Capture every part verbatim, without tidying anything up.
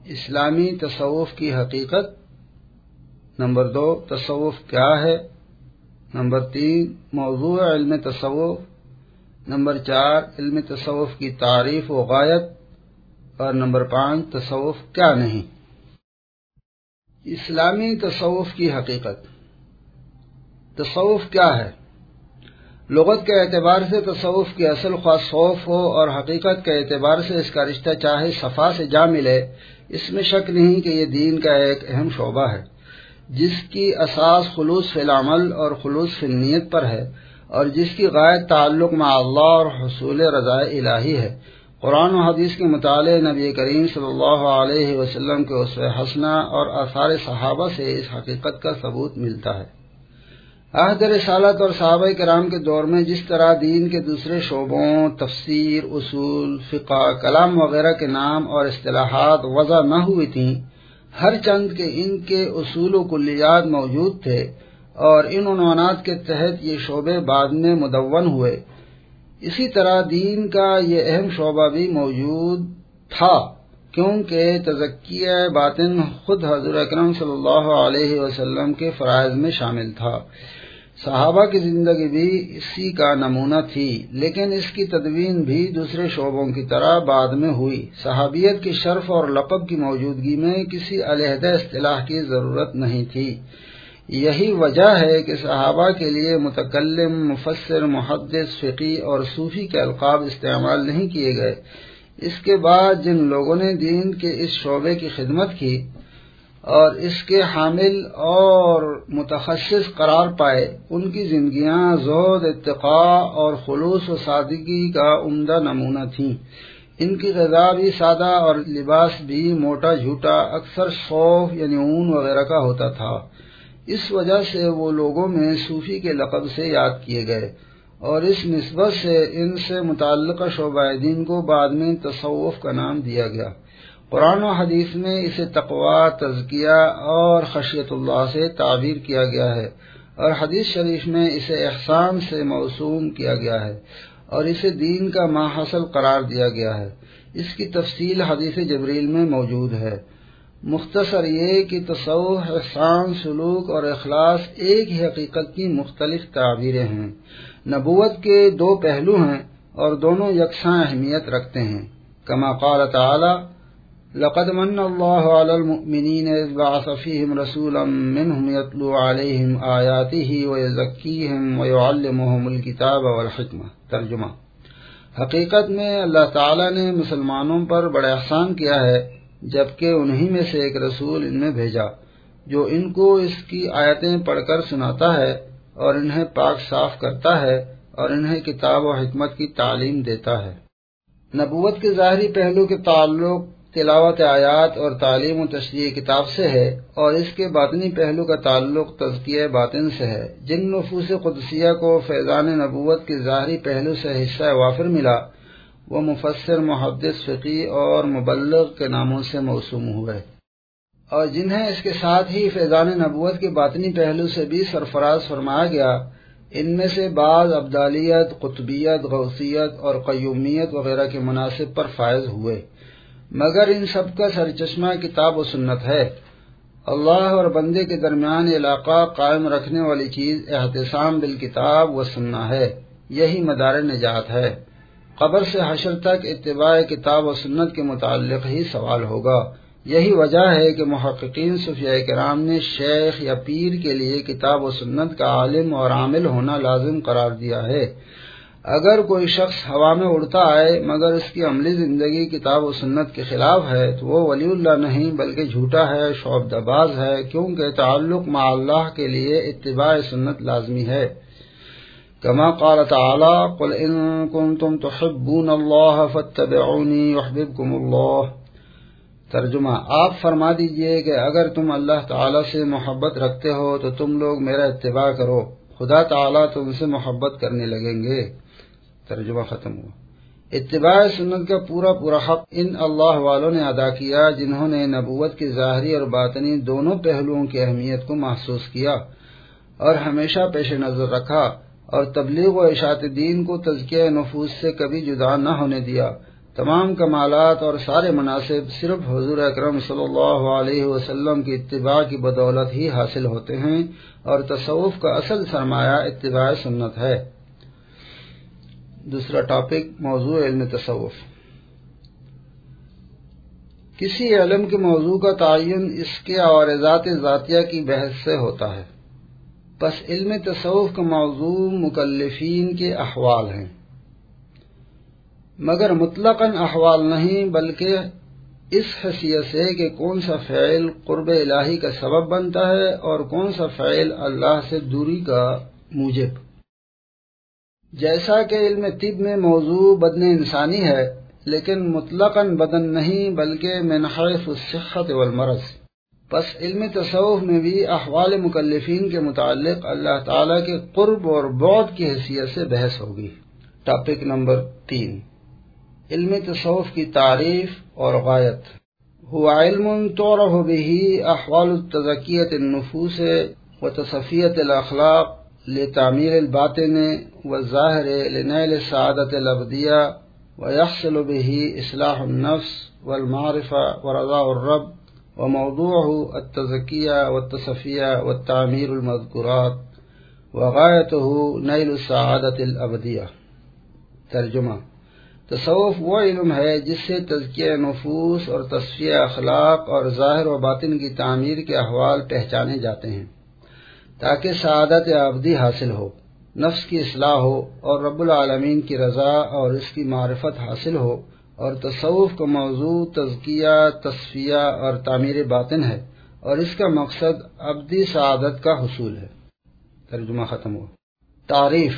اسلامی تصوف کی حقیقت، نمبر دو تصوف کیا ہے، نمبر تین موضوع علم تصوف، نمبر چار علم تصوف کی تعریف و غایت، اور نمبر پانچ تصوف کیا نہیں۔ اسلامی تصوف کی حقیقت۔ تصوف کیا ہے؟ لغت کے اعتبار سے تصوف کی اصل خواص صوف ہو اور حقیقت کے اعتبار سے اس کا رشتہ چاہے صفا سے جا ملے، اس میں شک نہیں کہ یہ دین کا ایک اہم شعبہ ہے جس کی اساس خلوص فی العمل اور خلوص فی النیت پر ہے، اور جس کی غایت تعلق مع اللہ اور حصول رضا الہی ہے۔ قرآن و حدیث کے مطالعے، نبی کریم صلی اللہ علیہ وسلم کے اسوہ حسنہ اور آثار صحابہ سے اس حقیقت کا ثبوت ملتا ہے۔ عہد رسالت اور صحابہ کرام کے دور میں جس طرح دین کے دوسرے شعبوں، تفسیر، اصول، فقہ، کلام وغیرہ کے نام اور اصطلاحات وضع نہ ہوئی تھیں، ہر چند کے ان کے اصول و کلیات موجود تھے، اور ان عنوانات کے تحت یہ شعبے بعد میں مدون ہوئے۔ اسی طرح دین کا یہ اہم شعبہ بھی موجود تھا، کیونکہ تزکیہ باطن خود حضور اکرم صلی اللہ علیہ وسلم کے فرائض میں شامل تھا۔ صحابہ کی زندگی بھی اسی کا نمونہ تھی، لیکن اس کی تدوین بھی دوسرے شعبوں کی طرح بعد میں ہوئی۔ صحابیت کی شرف اور لقب کی موجودگی میں کسی علیحدہ اصطلاح کی ضرورت نہیں تھی۔ یہی وجہ ہے کہ صحابہ کے لیے متکلم، مفسر، محدث، فقی اور صوفی کے القاب استعمال نہیں کیے گئے۔ اس کے بعد جن لوگوں نے دین کے اس شعبے کی خدمت کی اور اس کے حامل اور متخصص قرار پائے، ان کی زندگیاں زہد، اتقاء اور خلوص و سادگی کا عمدہ نمونہ تھیں۔ ان کی غذا بھی سادہ اور لباس بھی موٹا جھوٹا، اکثر صوف یعنی اون وغیرہ کا ہوتا تھا۔ اس وجہ سے وہ لوگوں میں صوفی کے لقب سے یاد کیے گئے، اور اس نسبت سے ان سے متعلقہ شعبہ دین کو بعد میں تصوف کا نام دیا گیا۔ قرآن و حدیث میں اسے تقوی، تزکیہ اور خشیت اللہ سے تعبیر کیا گیا ہے، اور حدیث شریف میں اسے احسان سے موسوم کیا گیا ہے، اور اسے دین کا ماحصل قرار دیا گیا ہے۔ اس کی تفصیل حدیث جبریل میں موجود ہے۔ مختصر یہ کہ تصوف، احسان، سلوک اور اخلاص ایک ہی حقیقت کی مختلف تعبیریں ہیں۔ نبوت کے دو پہلو ہیں اور دونوں یکساں اہمیت رکھتے ہیں۔ کما قال تعالی: لقد من اللہ علی المؤمنین اذ بعث فیہم رسولا منہم یتلو علیہم آیاتہ ویزکیہم ویعلمہم الکتاب والحکمہ۔ ترجمہ: حقیقت میں اللہ تعالی نے مسلمانوں پر بڑا احسان کیا ہے جبکہ انہی میں سے ایک رسول ان میں بھیجا جو ان کو اس کی آیتیں پڑھ کر سناتا ہے اور انہیں پاک صاف کرتا ہے اور انہیں کتاب و حکمت کی تعلیم دیتا ہے۔ نبوت کے ظاہری پہلو کے تعلق تلاوت آیات اور تعلیم و تشریح کتاب سے ہے، اور اس کے باطنی پہلو کا تعلق تزکیہ باطن سے ہے۔ جن نفوس قدسیہ کو فیضان نبوت کے ظاہری پہلو سے حصہ وافر ملا، وہ مفسر، محدث، فقی اور مبلغ کے ناموں سے موسوم ہوئے، اور جنہیں اس کے ساتھ ہی فیضان نبوت کے باطنی پہلو سے بھی سرفراز فرمایا گیا، ان میں سے بعض ابدالیت، قطبیت، غوثیت اور قیومیت وغیرہ کے مناصب پر فائز ہوئے، مگر ان سب کا سرچشمہ کتاب و سنت ہے۔ اللہ اور بندے کے درمیان علاقہ قائم رکھنے والی چیز احتسام بالکتاب و سنہ ہے، یہی مدار نجات ہے۔ قبر سے حشر تک اتباع کتاب و سنت کے متعلق ہی سوال ہوگا۔ یہی وجہ ہے کہ محققین صوفیاء کرام نے شیخ یا پیر کے لیے کتاب و سنت کا عالم اور عامل ہونا لازم قرار دیا ہے۔ اگر کوئی شخص ہوا میں اڑتا آئے مگر اس کی عملی زندگی کتاب و سنت کے خلاف ہے تو وہ ولی اللہ نہیں بلکہ جھوٹا ہے، شعبدہ باز ہے، کیونکہ تعلق مع اللہ کے لیے اتباع سنت لازمی ہے۔ کما قال تعالی: قل ان کنتم تحبون اللہ فاتبعونی یحببکم اللہ۔ ترجمہ: آپ فرما دیجئے کہ اگر تم اللہ تعالی سے محبت رکھتے ہو تو تم لوگ میرا اتباع کرو، خدا تعالی تم سے محبت کرنے لگیں گے۔ ترجمہ ختم ہوا۔ اتباع سنت کا پورا پورا حق ان اللہ والوں نے ادا کیا جنہوں نے نبوت کی ظاہری اور باطنی دونوں پہلوؤں کی اہمیت کو محسوس کیا اور ہمیشہ پیش نظر رکھا، اور تبلیغ و اشاعت دین کو تزکیہ نفوس سے کبھی جدا نہ ہونے دیا، تمام کمالات اور سارے مناسب صرف حضور اکرم صلی اللہ علیہ وسلم کی اتباع کی بدولت ہی حاصل ہوتے ہیں، اور تصوف کا اصل سرمایہ اتباع سنت ہے۔ دوسرا ٹاپک، موضوع علم تصوف۔ کسی علم کے موضوع کا تعین اس کے عوارضات ذاتیہ کی بحث سے ہوتا ہے، پس علم تصوف کا موضوع مکلفین کے احوال ہیں، مگر مطلقاً احوال نہیں، بلکہ اس حیثیت سے کہ کون سا فعل قرب الہی کا سبب بنتا ہے اور کون سا فعل اللہ سے دوری کا موجب۔ جیسا کہ علم طب میں موضوع بدن انسانی ہے، لیکن مطلقاً بدن نہیں بلکہ من حیث الصحت والمرض، پس علم تصوف میں بھی احوال مکلفین کے متعلق اللہ تعالی کے قرب اور بعد کی حیثیت سے بحث ہوگی۔ ٹاپک نمبر تین، علم تصوف کی تعریف اور غایت۔ هو علم تعرف به احوال التزکیۃ النفوس وتصفیۃ الاخلاق لتعمیر الباطن والظاہر لنیل السعادۃ الابدیہ، ويحصل به اصلاح النفس والمعرفہ ورضاء الرب، وموضوعه التزکیہ والتصفیہ والتعمیر المذکورات، وغایته نیل السعادۃ الابدیہ۔ ترجمہ: تصوف وہ علم ہے جس سے تزکیہ نفوس اور تصفیہ اخلاق اور ظاہر و باطن کی تعمیر کے احوال پہچانے جاتے ہیں تاکہ سعادت ابدی حاصل ہو، نفس کی اصلاح ہو اور رب العالمین کی رضا اور اس کی معرفت حاصل ہو، اور تصوف کا موضوع تزکیہ، تصفیہ اور تعمیر باطن ہے، اور اس کا مقصد ابدی سعادت کا حصول ہے۔ ترجمہ ختم ہوا۔ تعریف: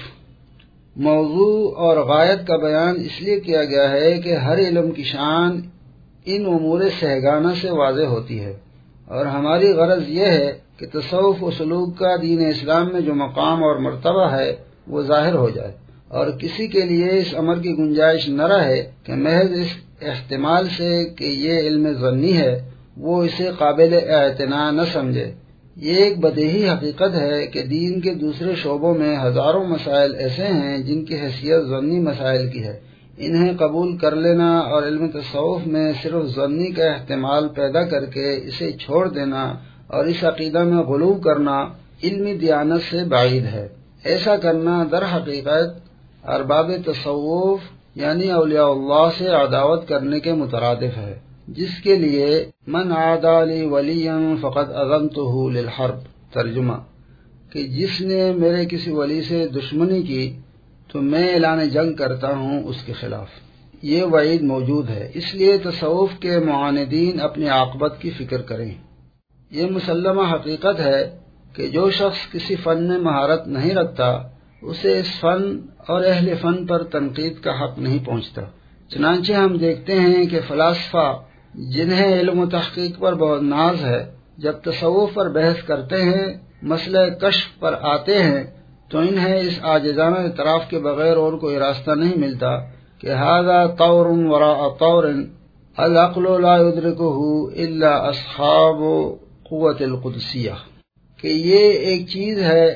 موضوع اور غایت کا بیان اس لیے کیا گیا ہے کہ ہر علم کی شان ان امور سہگانہ سے واضح ہوتی ہے، اور ہماری غرض یہ ہے کہ تصوف و سلوک کا دین اسلام میں جو مقام اور مرتبہ ہے وہ ظاہر ہو جائے، اور کسی کے لیے اس امر کی گنجائش نہ رہے کہ محض اس احتمال سے کہ یہ علم ظنی ہے وہ اسے قابل اعتنا نہ سمجھے۔ یہ ایک بدیہی حقیقت ہے کہ دین کے دوسرے شعبوں میں ہزاروں مسائل ایسے ہیں جن کی حیثیت ظنی مسائل کی ہے، انہیں قبول کر لینا اور علم تصوف میں صرف ظنی کا احتمال پیدا کر کے اسے چھوڑ دینا اور اس عقیدہ میں غلو کرنا علمی دیانت سے بعید ہے۔ ایسا کرنا در حقیقت ارباب تصوف یعنی اولیاء اللہ سے عداوت کرنے کے مترادف ہے، جس کے لیے من عادی لی ولیا فقد اذنتہ للحرب۔ ترجمہ: کہ جس نے میرے کسی ولی سے دشمنی کی تو میں اعلان جنگ کرتا ہوں اس کے خلاف۔ یہ وعید موجود ہے، اس لیے تصوف کے معاندین اپنی عاقبت کی فکر کریں۔ یہ مسلمہ حقیقت ہے کہ جو شخص کسی فن میں مہارت نہیں رکھتا اسے اس فن اور اہل فن پر تنقید کا حق نہیں پہنچتا۔ چنانچہ ہم دیکھتے ہیں کہ فلاسفہ جنہیں علم و تحقیق پر بہت ناز ہے، جب تصوف پر بحث کرتے ہیں، مسئلہ کشف پر آتے ہیں، تو انہیں اس عاجزانہ اعتراف کے بغیر اور کوئی راستہ نہیں ملتا کہ ھذا طور وراء طور العقل لا يدرکہ الا اصحاب قوت القدسیہ، کہ یہ ایک چیز ہے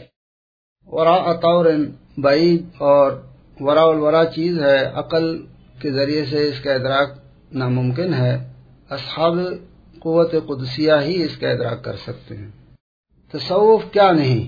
وراء طور بعید اور وراء الورا چیز ہے، عقل کے ذریعے سے اس کا ادراک ناممکن ہے، اصحاب قوت قدسیہ ہی اس کا ادراک کر سکتے ہیں۔ تصوف کیا نہیں؟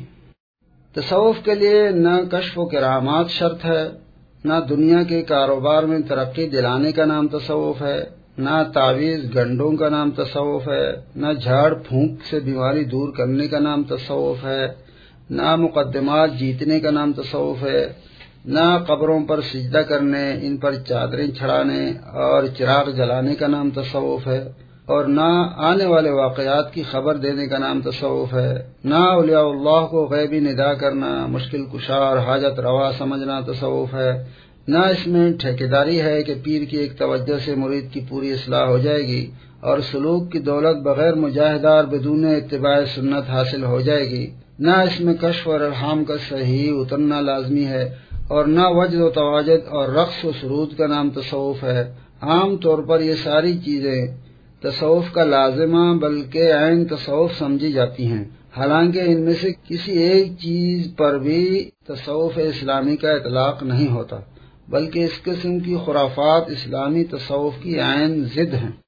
تصوف کے لیے نہ کشف و کرامات شرط ہے، نہ دنیا کے کاروبار میں ترقی دلانے کا نام تصوف ہے، نہ تعویذ گنڈوں کا نام تصوف ہے، نہ جھاڑ پھونک سے بیماری دور کرنے کا نام تصوف ہے، نہ مقدمات جیتنے کا نام تصوف ہے، نہ قبروں پر سجدہ کرنے، ان پر چادریں چڑھانے اور چراغ جلانے کا نام تصوف ہے، اور نہ آنے والے واقعات کی خبر دینے کا نام تصوف ہے، نہ اولیاء اللہ کو غیبی ندا کرنا، مشکل کشا اور حاجت روا سمجھنا تصوف ہے، نہ اس میں ٹھیکیداری ہے کہ پیر کی ایک توجہ سے مرید کی پوری اصلاح ہو جائے گی اور سلوک کی دولت بغیر مجاہدار بدون اتباع سنت حاصل ہو جائے گی، نہ اس میں کشف اور الہام کا صحیح اترنا لازمی ہے، اور نہ وجد و تواجد اور رقص و سرود کا نام تصوف ہے۔ عام طور پر یہ ساری چیزیں تصوف کا لازمہ بلکہ عین تصوف سمجھی جاتی ہیں، حالانکہ ان میں سے کسی ایک چیز پر بھی تصوف اسلامی کا اطلاق نہیں ہوتا، بلکہ اس قسم کی خرافات اسلامی تصوف کی عین ضد ہیں۔